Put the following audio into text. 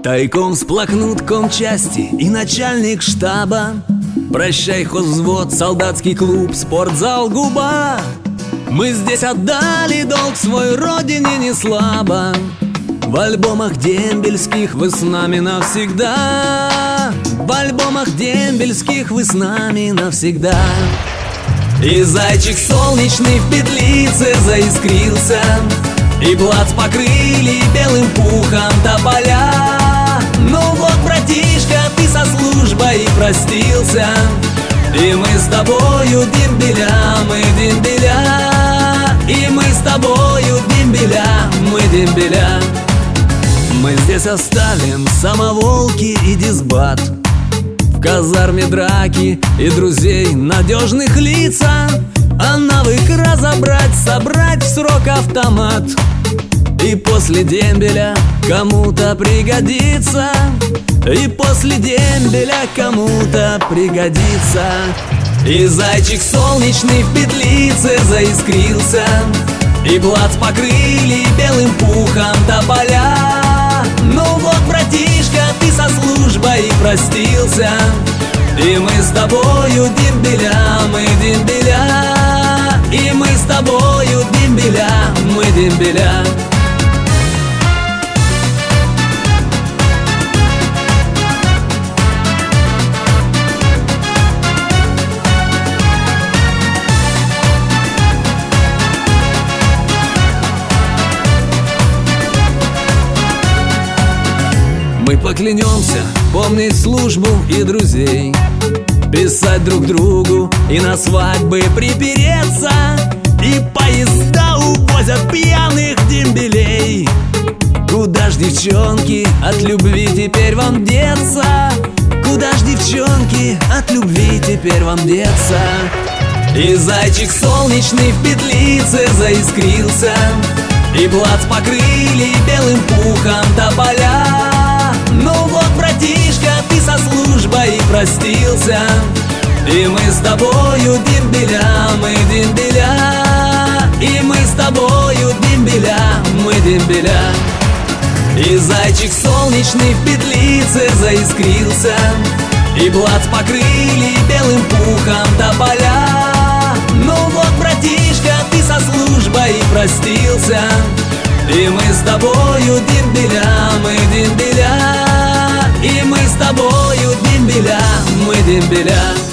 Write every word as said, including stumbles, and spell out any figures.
Тайком сплакнут комчасти и начальник штаба. Прощай, хозвзвод, солдатский клуб, спортзал, губа. Мы здесь отдали долг свой родине не слабо. В альбомах дембельских вы с нами навсегда. В альбомах дембельских вы с нами навсегда. И зайчик солнечный в петлице заискрился, и плац покрыли белым пухом тополя. Ну вот, братишка, ты со службой простился, и мы с тобою дембеля, мы дембеля. И мы с тобою дембеля, мы дембеля. Мы здесь оставим самоволки и дисбат, в казарме драки и друзей надежных лица. А навык разобрать, собрать в срок автомат и после дембеля кому-то пригодится. И после дембеля кому-то пригодится. И зайчик солнечный в петлице заискрился, и плац покрыли белым пухом тополя. Ну вот, братишка, ты со службой простился, и мы с тобою дембеля, мы дембеля. И мы с тобою дембеля, мы дембеля. Мы поклянемся помнить службу и друзей, писать друг другу и на свадьбы припереться. И поезда увозят пьяных дембелей. Куда ж, девчонки, от любви теперь вам деться? Куда ж, девчонки, от любви теперь вам деться? И зайчик солнечный в петлице заискрился, и плац покрыли белым пухом тополя. Ну вот, братишка, ты со службой простился, и мы с тобою дембеля, мы дембеля. И мы с тобою дембеля, мы дембеля. И зайчик солнечный в петлице заискрился, и плац покрыли белым пухом тополя. Ну вот, братишка, ты со службой простился, и мы с тобою дембеля, мы дембеля. И мы с тобою дембеля, мы дембеля.